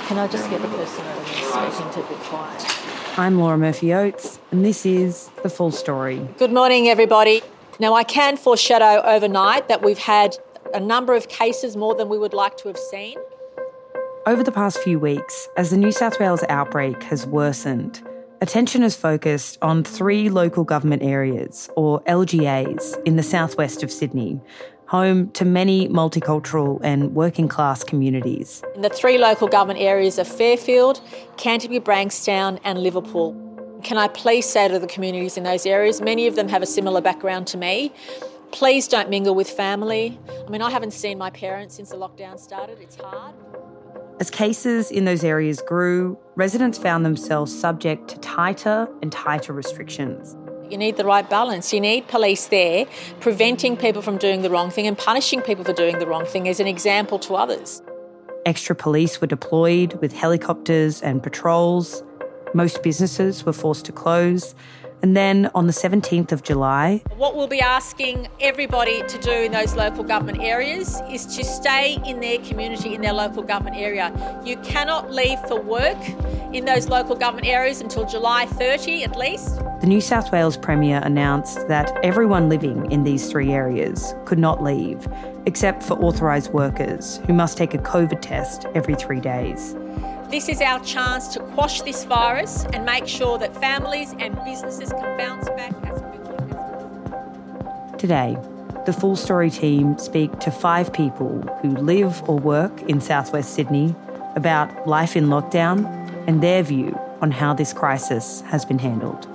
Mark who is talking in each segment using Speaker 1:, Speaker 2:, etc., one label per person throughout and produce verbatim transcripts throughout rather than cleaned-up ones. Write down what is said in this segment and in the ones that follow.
Speaker 1: Can I just get the person that I'm speaking to a bit quiet?
Speaker 2: I'm Laura Murphy-Oates, and this is The Full Story.
Speaker 1: Good morning, everybody. Now, I can foreshadow overnight that we've had a number of cases more than we would like to have seen.
Speaker 2: Over the past few weeks, as the New South Wales outbreak has worsened, attention has focused on three local government areas, or L G As, in the southwest of Sydney, home to many multicultural and working-class communities.
Speaker 1: And the three local government areas are Fairfield, Canterbury, Bankstown and Liverpool. Can I please say to the communities in those areas, many of them have a similar background to me, please don't mingle with family. I mean, I haven't seen my parents since the lockdown started. It's hard.
Speaker 2: As cases in those areas grew, residents found themselves subject to tighter and tighter restrictions.
Speaker 1: You need the right balance. You need police there preventing people from doing the wrong thing and punishing people for doing the wrong thing as an example to others.
Speaker 2: Extra police were deployed with helicopters and patrols. Most businesses were forced to close. And then on the seventeenth of July...
Speaker 1: What we'll be asking everybody to do in those local government areas is to stay in their community, in their local government area. You cannot leave for work in those local government areas until July thirtieth at least.
Speaker 2: The New South Wales Premier announced that everyone living in these three areas could not leave, except for authorised workers who must take a COVID test every three days.
Speaker 1: This is our chance to quash this virus and make sure that families and businesses can bounce back as quickly as possible.
Speaker 2: Today, the Full Story team speak to five people who live or work in southwest Sydney about life in lockdown and their view on how this crisis has been handled.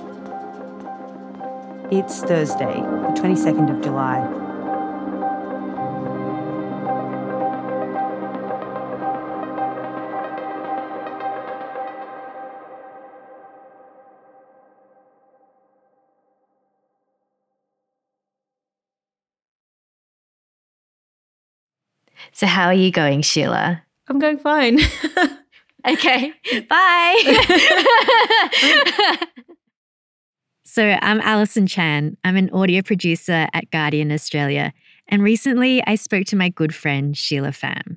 Speaker 2: It's Thursday, the twenty-second of July.
Speaker 3: So how are you going, Sheila?
Speaker 4: I'm going fine.
Speaker 3: Okay, bye. So I'm Alison Chan. I'm an audio producer at Guardian Australia, and recently I spoke to my good friend Sheila Pham.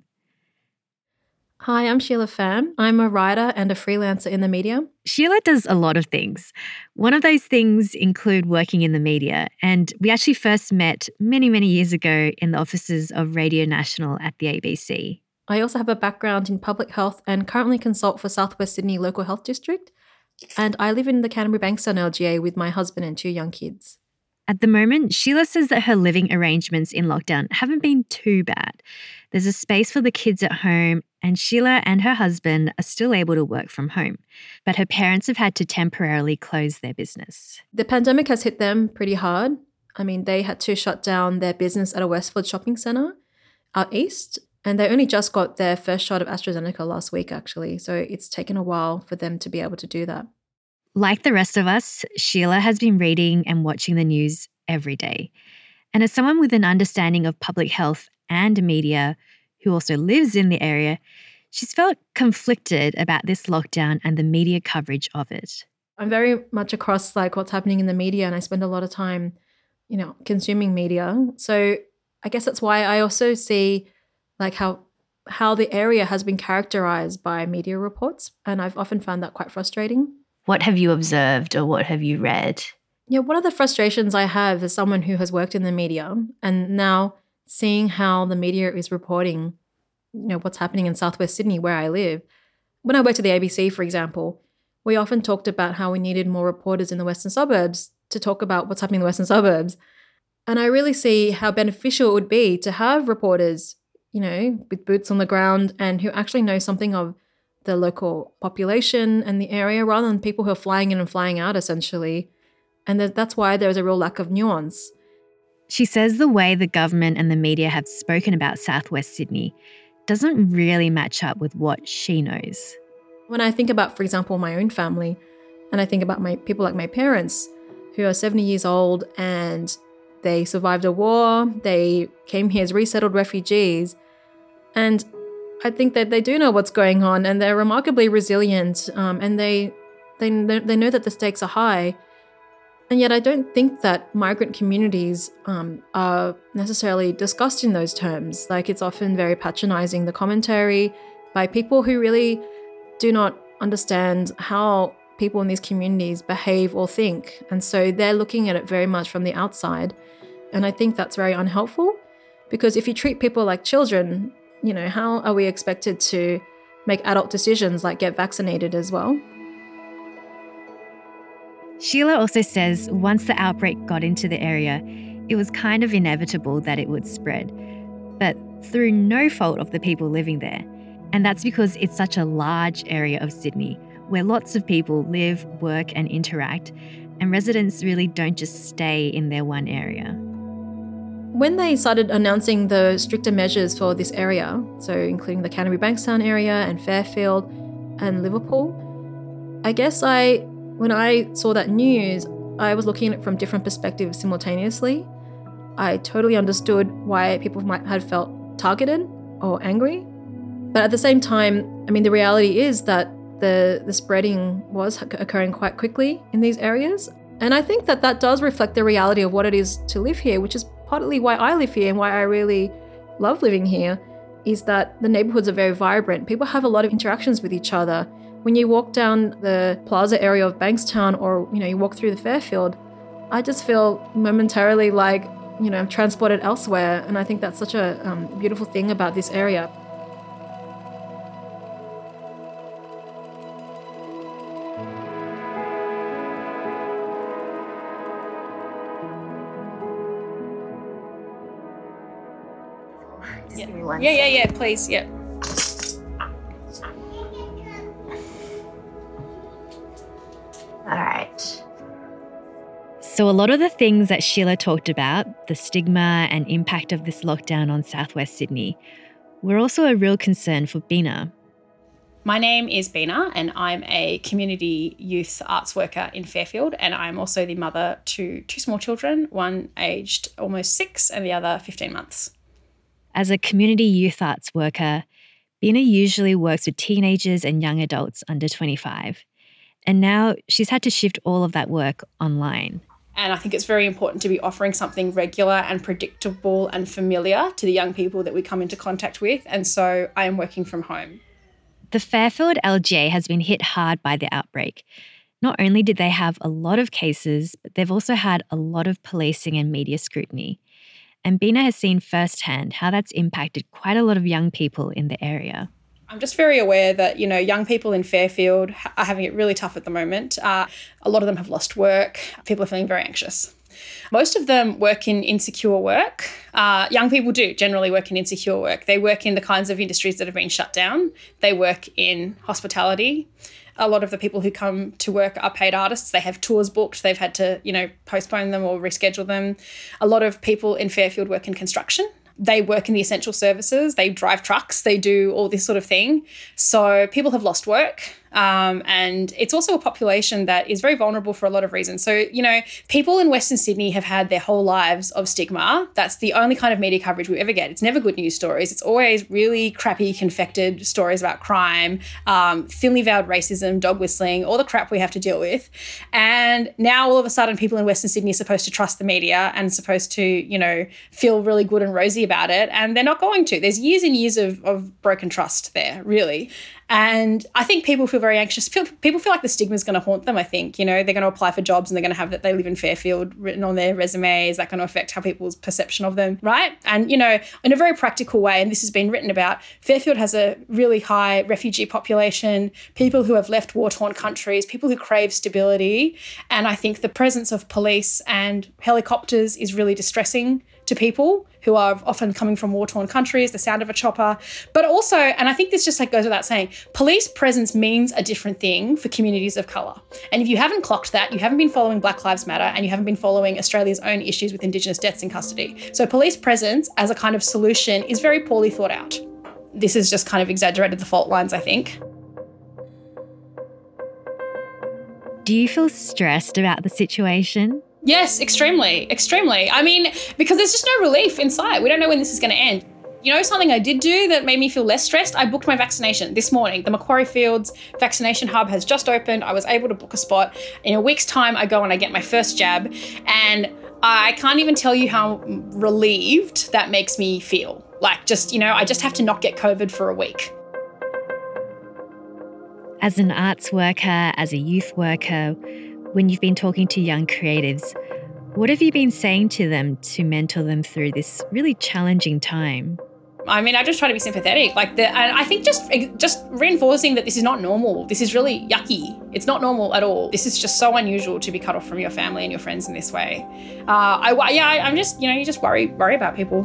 Speaker 4: Hi, I'm Sheila Pham. I'm a writer and a freelancer in the media.
Speaker 3: Sheila does a lot of things. One of those things include working in the media, and we actually first met many, many years ago in the offices of Radio National at the A B C.
Speaker 4: I also have a background in public health and currently consult for South West Sydney Local Health District. And I live in the Canterbury Bankstown L G A with my husband and two young kids.
Speaker 3: At the moment, Sheila says that her living arrangements in lockdown haven't been too bad. There's a space for the kids at home, and Sheila and her husband are still able to work from home. But her parents have had to temporarily close their business.
Speaker 4: The pandemic has hit them pretty hard. I mean, they had to shut down their business at a Westfield shopping centre out east, and they only just got their first shot of AstraZeneca last week, actually. So it's taken a while for them to be able to do that.
Speaker 3: Like the rest of us, Sheila has been reading and watching the news every day. And as someone with an understanding of public health and media who also lives in the area, she's felt conflicted about this lockdown and the media coverage of it.
Speaker 4: I'm very much across like what's happening in the media, and I spend a lot of time, you know, consuming media. So I guess that's why I also see like how how the area has been characterized by media reports, and I've often found that quite frustrating.
Speaker 3: What have you observed or what have you read?
Speaker 4: Yeah, one of the frustrations I have as someone who has worked in the media and now seeing how the media is reporting, you know, what's happening in Southwest Sydney where I live. When I worked at the A B C, for example, we often talked about how we needed more reporters in the western suburbs to talk about what's happening in the western suburbs. And I really see how beneficial it would be to have reporters, you know, with boots on the ground and who actually know something of the local population and the area rather than people who are flying in and flying out, essentially. And that's why there's a real lack of nuance.
Speaker 3: She says the way the government and the media have spoken about Southwest Sydney doesn't really match up with what she knows.
Speaker 4: When I think about, for example, my own family, and I think about my people like my parents who are seventy years old and they survived a war, they came here as resettled refugees, and I think that they do know what's going on and they're remarkably resilient, um, and they, they they know that the stakes are high. And yet I don't think that migrant communities um, are necessarily discussed in those terms. Like, it's often very patronizing, the commentary by people who really do not understand how people in these communities behave or think. And so they're looking at it very much from the outside. And I think that's very unhelpful, because if you treat people like children, you know, how are we expected to make adult decisions like get vaccinated as well?
Speaker 3: Sheila also says once the outbreak got into the area, it was kind of inevitable that it would spread, but through no fault of the people living there. And that's because it's such a large area of Sydney where lots of people live, work and interact, and residents really don't just stay in their one area.
Speaker 4: When they started announcing the stricter measures for this area, so including the Canterbury Bankstown area and Fairfield and Liverpool, I guess I, when I saw that news, I was looking at it from different perspectives simultaneously. I totally understood why people might have felt targeted or angry. But at the same time, I mean, the reality is that the, the spreading was occurring quite quickly in these areas. And I think that that does reflect the reality of what it is to live here, which is partly why I live here and why I really love living here, is that the neighborhoods are very vibrant. People have a lot of interactions with each other. When you walk down the plaza area of Bankstown, or, you know, you walk through the Fairfield, I just feel momentarily like, you know, I'm transported elsewhere. And I think that's such a um, beautiful thing about this area.
Speaker 5: Yeah. yeah, yeah, yeah, please, yeah.
Speaker 6: All right.
Speaker 3: So a lot of the things that Sheila talked about, the stigma and impact of this lockdown on southwest Sydney, were also a real concern for Bina.
Speaker 5: My name is Bina and I'm a community youth arts worker in Fairfield, and I'm also the mother to two small children, one aged almost six and the other fifteen months.
Speaker 3: As a community youth arts worker, Bina usually works with teenagers and young adults under twenty-five. And now she's had to shift all of that work online.
Speaker 5: And I think it's very important to be offering something regular and predictable and familiar to the young people that we come into contact with. And so I am working from home.
Speaker 3: The Fairfield L G A has been hit hard by the outbreak. Not only did they have a lot of cases, but they've also had a lot of policing and media scrutiny. And Bina has seen firsthand how that's impacted quite a lot of young people in the area.
Speaker 5: I'm just very aware that, you know, young people in Fairfield are having it really tough at the moment. Uh, a lot of them have lost work. People are feeling very anxious. Most of them work in insecure work. Uh, young people do generally work in insecure work. They work in the kinds of industries that have been shut down. They work in hospitality. A lot of the people who come to work are paid artists. They have tours booked. They've had to, you know, postpone them or reschedule them. A lot of people in Fairfield work in construction. They work in the essential services. They drive trucks. They do all this sort of thing. So people have lost work. Um, and it's also a population that is very vulnerable for a lot of reasons. So, you know, people in Western Sydney have had their whole lives of stigma. That's the only kind of media coverage we ever get. It's never good news stories. It's always really crappy, confected stories about crime, um, thinly veiled racism, dog whistling, all the crap we have to deal with. And now all of a sudden people in Western Sydney are supposed to trust the media and supposed to, you know, feel really good and rosy about it. And they're not going to. There's years and years of, of broken trust there, really. And I think people feel very anxious. People feel like the stigma is going to haunt them, I think. You know, they're going to apply for jobs and they're going to have that they live in Fairfield written on their resume. Is that going to affect how people's perception of them, right? And, you know, in a very practical way, and this has been written about, Fairfield has a really high refugee population, people who have left war-torn countries, people who crave stability. And I think the presence of police and helicopters is really distressing to people who are often coming from war-torn countries, the sound of a chopper. But also, and I think this just like goes without saying, police presence means a different thing for communities of colour. And if you haven't clocked that, you haven't been following Black Lives Matter and you haven't been following Australia's own issues with Indigenous deaths in custody. So police presence as a kind of solution is very poorly thought out. This has just kind of exaggerated the fault lines, I think.
Speaker 3: Do you feel stressed about the situation?
Speaker 5: Yes, extremely, extremely. I mean, because there's just no relief inside. We don't know when this is going to end. You know, something I did do that made me feel less stressed, I booked my vaccination this morning. The Macquarie Fields vaccination hub has just opened. I was able to book a spot. In a week's time, I go and I get my first jab. And I can't even tell you how relieved that makes me feel. Like just, you know, I just have to not get COVID for a week.
Speaker 3: As an arts worker, as a youth worker, when you've been talking to young creatives, what have you been saying to them to mentor them through this really challenging time?
Speaker 5: I mean, I just try to be sympathetic. Like, the, and I think just just reinforcing that this is not normal. This is really yucky. It's not normal at all. This is just so unusual to be cut off from your family and your friends in this way. Uh, I yeah, I, I'm just you know you just worry worry about people.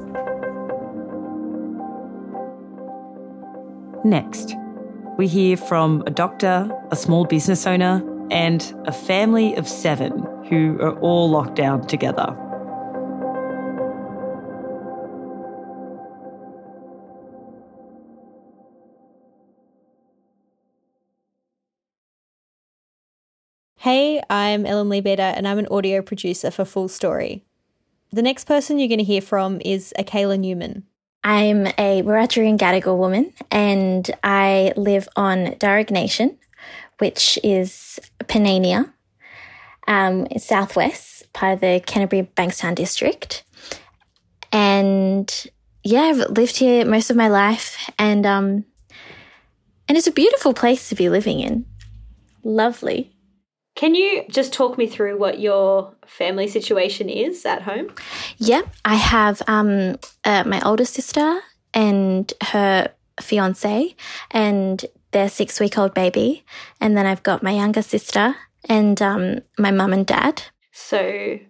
Speaker 2: Next, we hear from a doctor, a small business owner, and a family of seven who are all locked down together.
Speaker 7: Hey, I'm Ellen Lee Beda and I'm an audio producer for Full Story. The next person you're going to hear from is Akayla Newman.
Speaker 6: I'm a Wiradjuri and Gadigal woman and I live on Darug Nation, which is Panania, um, it's southwest, part of the Canterbury-Bankstown district. And yeah, I've lived here most of my life and um, and it's a beautiful place to be living in. Lovely.
Speaker 7: Can you just talk me through what your family situation is at home?
Speaker 6: Yeah, I have um, uh, my older sister and her fiance and their six-week-old baby. And then I've got my younger sister and um, my mum and dad.
Speaker 7: So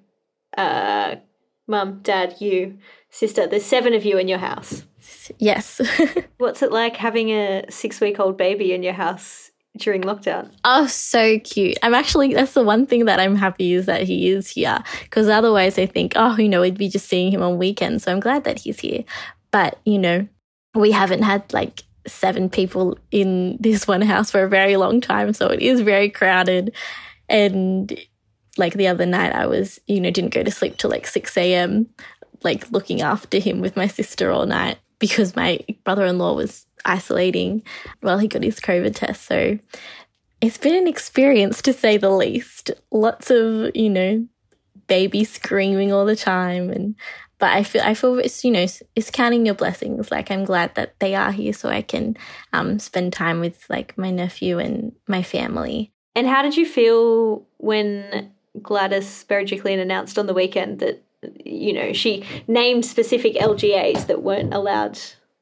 Speaker 7: uh, mum, dad, you, sister, there's seven of you in your house.
Speaker 6: Yes.
Speaker 7: What's it like having a six-week-old baby in your house during lockdown?
Speaker 6: Oh, so cute. I'm actually, that's the one thing that I'm happy is that he is here, because otherwise I think, oh, you know, we'd be just seeing him on weekends. So I'm glad that he's here. But, you know, we haven't had like seven people in this one house for a very long time. So it is very crowded. And like the other night I was, you know, didn't go to sleep till like six a.m. like looking after him with my sister all night because my brother-in-law was isolating while he got his COVID test. So it's been an experience to say the least. Lots of, you know, baby screaming all the time. And but I feel I feel it's, you know, it's counting your blessings. Like I'm glad that they are here so I can um, spend time with like my nephew and my family.
Speaker 7: And how did you feel when Gladys Berejiklian announced on the weekend that, you know, she named specific L G As that weren't allowed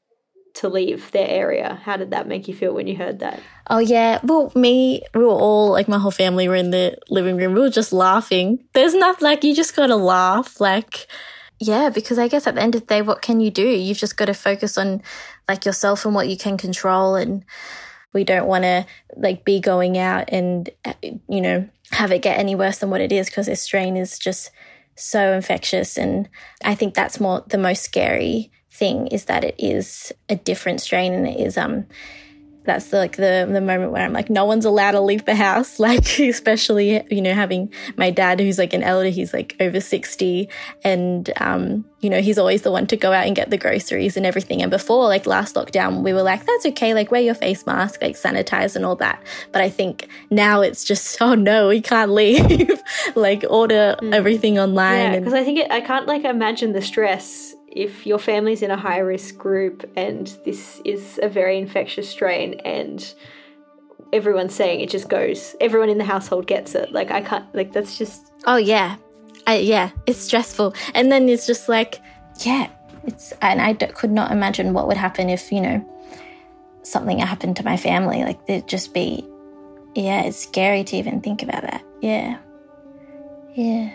Speaker 7: to leave their area? How did that make you feel when you heard that?
Speaker 6: Oh, yeah. Well, me, we were all, like my whole family were in the living room. We were just laughing. There's not, like, you just got to laugh. Like, yeah, because I guess at the end of the day, what can you do? You've just got to focus on, like, yourself and what you can control. And we don't want to, like, be going out and, you know, have it get any worse than what it is because this strain is just so infectious. And I think that's more the most scary thing is that it is a different strain and it is um that's the, like the the moment where I'm like no one's allowed to leave the house, like especially, you know, having my dad who's like an elder, he's like over sixty and um you know, he's always the one to go out and get the groceries and everything. And before, like last lockdown, we were like, that's okay, like wear your face mask, like sanitize and all that. But I think now it's just, oh no, we can't leave. Like order mm. everything online.
Speaker 7: Yeah, because I think it, I can't like imagine the stress if your family's in a high-risk group and this is a very infectious strain and everyone's saying it just goes, everyone in the household gets it. Like, I can't, like, that's just...
Speaker 6: Oh, yeah. I, yeah, it's stressful. And then it's just like, yeah, it's... And I d- could not imagine what would happen if, you know, something happened to my family. Like, it'd just be... Yeah, it's scary to even think about that. Yeah. Yeah.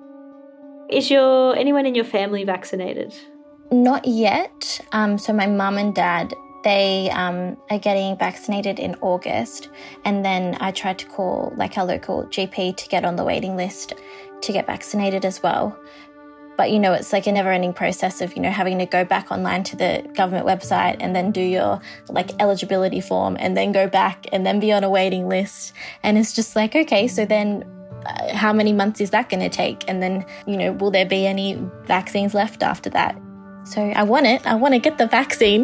Speaker 7: Is your anyone in your family vaccinated?
Speaker 6: Not yet. Um, so my mum and dad, they um, are getting vaccinated in August. And then I tried to call like our local G P to get on the waiting list to get vaccinated as well. But, you know, it's like a never-ending process of, you know, having to go back online to the government website and then do your like eligibility form and then go back and then be on a waiting list. And it's just like, okay, so then uh, how many months is that going to take? And then, you know, will there be any vaccines left after that? So I want it. I want to get the vaccine.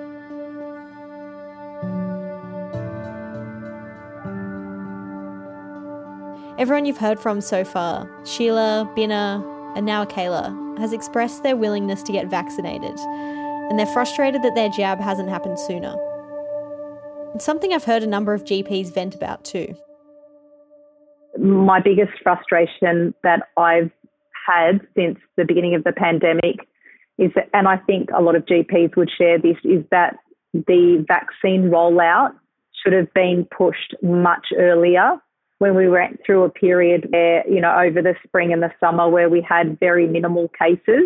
Speaker 7: Everyone you've heard from so far, Sheila, Binna, and now Akayla, has expressed their willingness to get vaccinated, and they're frustrated that their jab hasn't happened sooner.
Speaker 8: It's something I've heard a number of G Ps vent about too.
Speaker 9: My biggest frustration that I've had since the beginning of the pandemic is that, and I think a lot of G Ps would share this, is that the vaccine rollout should have been pushed much earlier when we went through a period where, you know, over the spring and the summer where we had very minimal cases.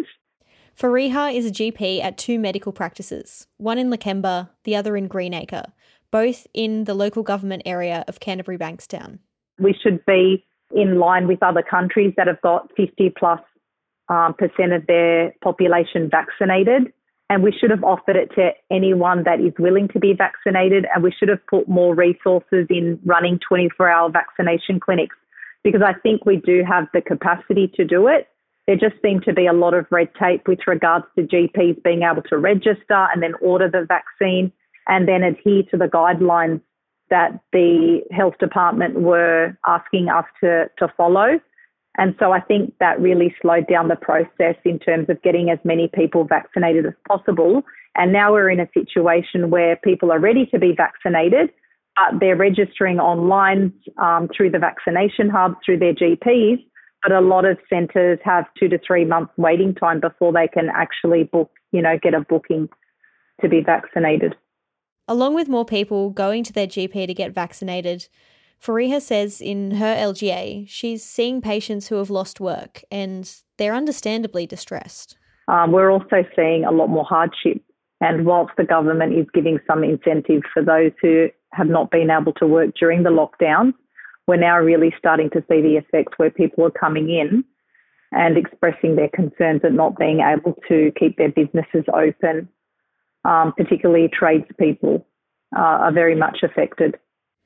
Speaker 8: Fariha is a G P at two medical practices, one in Lakemba, the other in Greenacre, both in the local government area of Canterbury Bankstown.
Speaker 9: We should be in line with other countries that have got fifty plus um, percent of their population vaccinated. And we should have offered it to anyone that is willing to be vaccinated. And we should have put more resources in running twenty-four hour vaccination clinics, because I think we do have the capacity to do it. There just seemed to be a lot of red tape with regards to G Ps being able to register and then order the vaccine and then adhere to the guidelines that the health department were asking us to, to follow. And so I think that really slowed down the process in terms of getting as many people vaccinated as possible. And now we're in a situation where people are ready to be vaccinated, but they're registering online um, through the vaccination hub, through their G Ps. But a lot of centres have two to three months waiting time before they can actually book, you know, get a booking to be vaccinated.
Speaker 8: Along with more people going to their G P to get vaccinated, Fariha says in her L G A, she's seeing patients who have lost work and they're understandably distressed.
Speaker 9: Um, we're also seeing a lot more hardship. And whilst the government is giving some incentive for those who have not been able to work during the lockdown, we're now really starting to see the effect where people are coming in and expressing their concerns at not being able to keep their businesses open. Um, particularly tradespeople uh, are very much affected.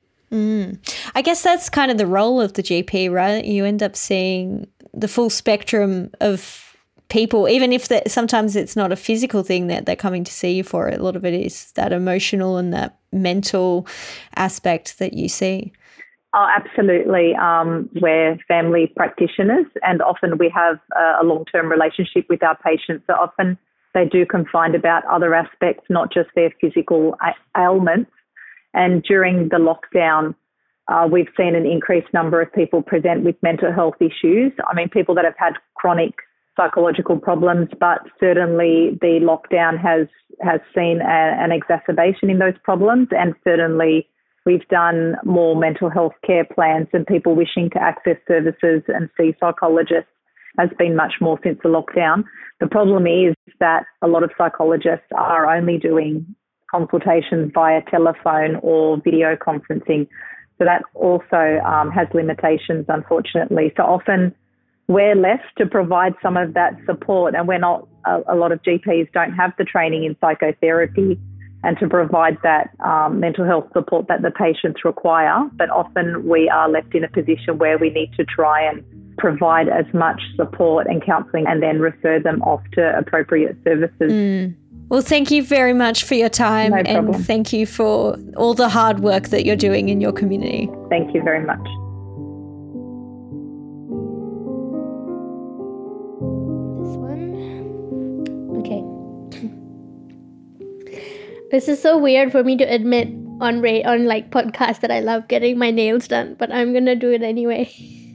Speaker 8: Mm. I guess that's kind of the role of the G P, right? You end up seeing the full spectrum of people, even if that sometimes it's not a physical thing that they're coming to see you for. A lot of it is that emotional and that mental aspect that you see.
Speaker 9: Oh, absolutely. Um, we're family practitioners and often we have a long-term relationship with our patients. So often they do confide about other aspects, not just their physical ailments. And during the lockdown, uh, we've seen an increased number of people present with mental health issues. I mean, people that have had chronic psychological problems, but certainly the lockdown has, has seen a, an exacerbation in those problems. And certainly we've done more mental health care plans and people wishing to access services and see psychologists has been much more since the lockdown. The problem is that a lot of psychologists are only doing consultations via telephone or video conferencing. So that also um, has limitations, unfortunately. So often we're left to provide some of that support, and we're not, a, a lot of G Ps don't have the training in psychotherapy and to provide that um, mental health support that the patients require. But often we are left in a position where we need to try and provide as much support and counselling and then refer them off to appropriate services.
Speaker 8: Mm. Well, thank you very much for your time.
Speaker 9: No
Speaker 8: and
Speaker 9: problem.
Speaker 8: Thank you for all the hard work that you're doing in your community.
Speaker 9: Thank you very much.
Speaker 10: This one. Okay. This is so weird for me to admit on ra- on like podcasts that I love getting my nails done, but I'm gonna do it anyway.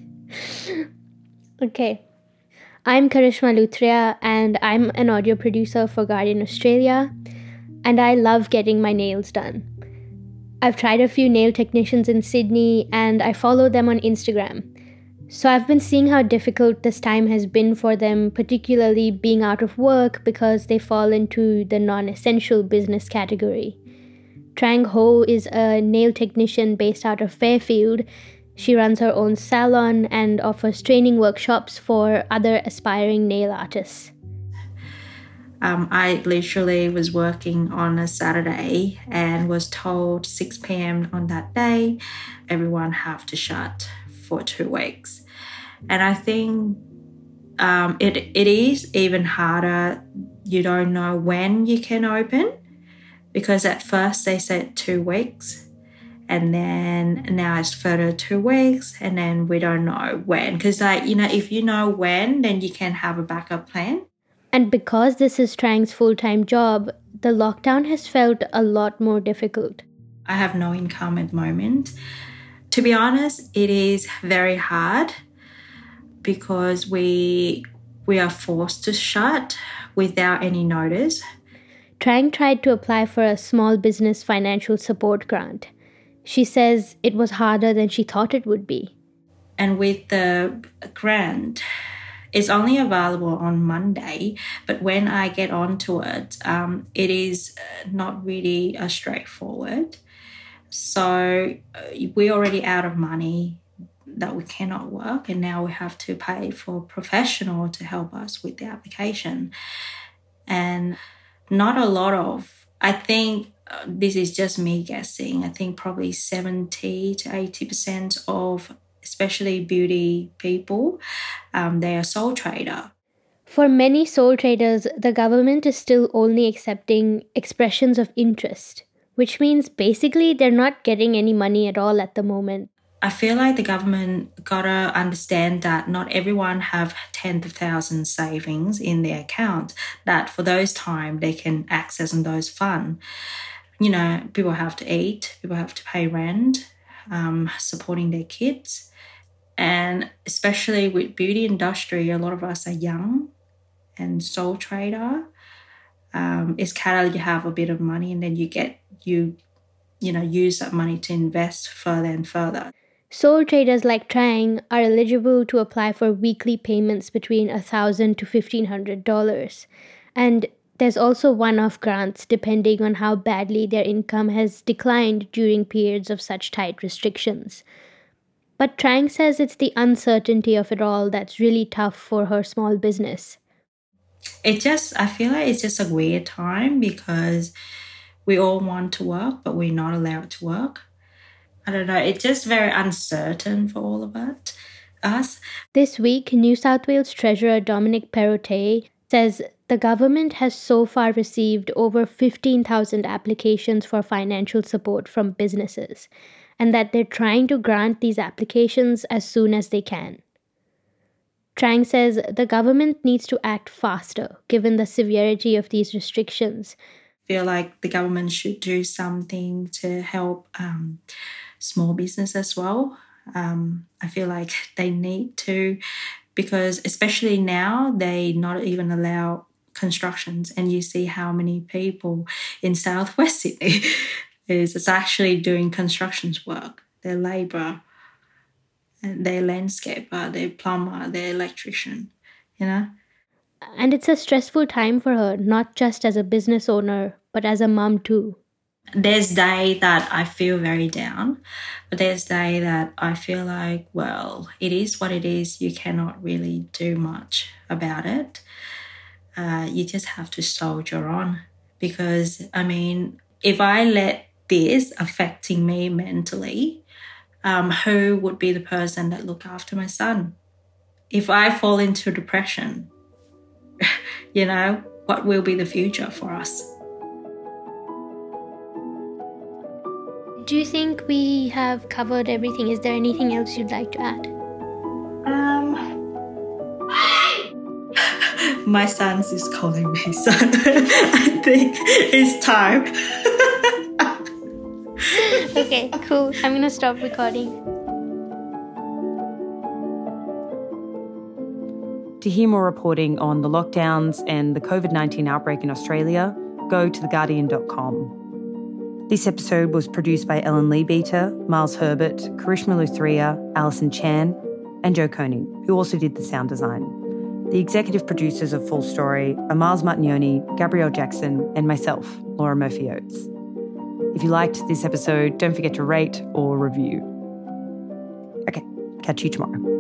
Speaker 10: Okay. I'm Karishma Luthria and I'm an audio producer for Guardian Australia, and I love getting my nails done. I've tried a few nail technicians in Sydney and I follow them on Instagram. So I've been seeing how difficult this time has been for them, particularly being out of work because they fall into the non-essential business category. Trang Ho is a nail technician based out of Fairfield. She runs her own salon and offers training workshops for other aspiring nail artists.
Speaker 11: Um, I literally was working on a Saturday and was told six p.m. on that day, everyone have to shut for two weeks. And I think um, it it is even harder. You don't know when you can open, because at first they said two weeks. And then now it's further two weeks and then we don't know when. Because, like, you know, if you know when, then you can have a backup plan.
Speaker 10: And because this is Trang's full-time job, the lockdown has felt a lot more difficult.
Speaker 11: I have no income at the moment. To be honest, it is very hard because we we are forced to shut without any notice.
Speaker 10: Trang tried to apply for a small business financial support grant. She says it was harder than she thought it would be.
Speaker 11: And with the grant, it's only available on Monday, but when I get onto it, um, it is not really uh, straightforward. So uh, we're already out of money that we cannot work, and now we have to pay for a professional to help us with the application. And not a lot of, I think uh, this is just me guessing, I think probably seventy to eighty percent of especially beauty people, um, they are sole trader.
Speaker 10: For many sole traders, the government is still only accepting expressions of interest, which means basically they're not getting any money at all at the moment.
Speaker 11: I feel like the government gotta understand that not everyone have tens of thousands savings in their account, that for those time they can access on those funds. You know, people have to eat, people have to pay rent, um, supporting their kids. And especially with beauty industry, a lot of us are young and sole trader. Um, it's kind of you have a bit of money and then you get, you, you know, use that money to invest further and further.
Speaker 10: Sole traders like Trang are eligible to apply for weekly payments between one thousand dollars to fifteen hundred dollars. And there's also one-off grants depending on how badly their income has declined during periods of such tight restrictions. But Trang says it's the uncertainty of it all that's really tough for her small business.
Speaker 11: It just, I feel like it's just a weird time because we all want to work, but we're not allowed to work. I don't know, it's just very uncertain for all of it, us.
Speaker 10: This week, New South Wales Treasurer Dominic Perrottet says the government has so far received over fifteen thousand applications for financial support from businesses, and that they're trying to grant these applications as soon as they can. Trang says the government needs to act faster given the severity of these restrictions.
Speaker 11: I feel like the government should do something to help um, small business as well. Um, I feel like they need to, because especially now they not even allow constructions, and you see how many people in Southwest Sydney is it's actually doing constructions work. They're labourer, and they're landscaper, they're plumber, they're electrician, you know.
Speaker 10: And it's a stressful time for her, not just as a business owner, but as a mum too.
Speaker 11: There's day that I feel very down, but there's day that I feel like, well, it is what it is. You cannot really do much about it. Uh, you just have to soldier on, because, I mean, if I let this affecting me mentally, um, who would be the person that look after my son? If I fall into depression, you know, what will be the future for us?
Speaker 10: Do you think we have covered everything? Is there anything else you'd like to add?
Speaker 11: Um, my son is calling me, so I think it's time.
Speaker 10: Okay, cool. I'm going to stop recording.
Speaker 2: To hear more reporting on the lockdowns and the covid nineteen outbreak in Australia, go to the guardian dot com. This episode was produced by Ellen Leabeater, Miles Herbert, Karishma Luthria, Alison Chan, and Joe Koning, who also did the sound design. The executive producers of Full Story are Miles Martignoni, Gabrielle Jackson, and myself, Laura Murphy-Oates. If you liked this episode, don't forget to rate or review. Okay, catch you tomorrow.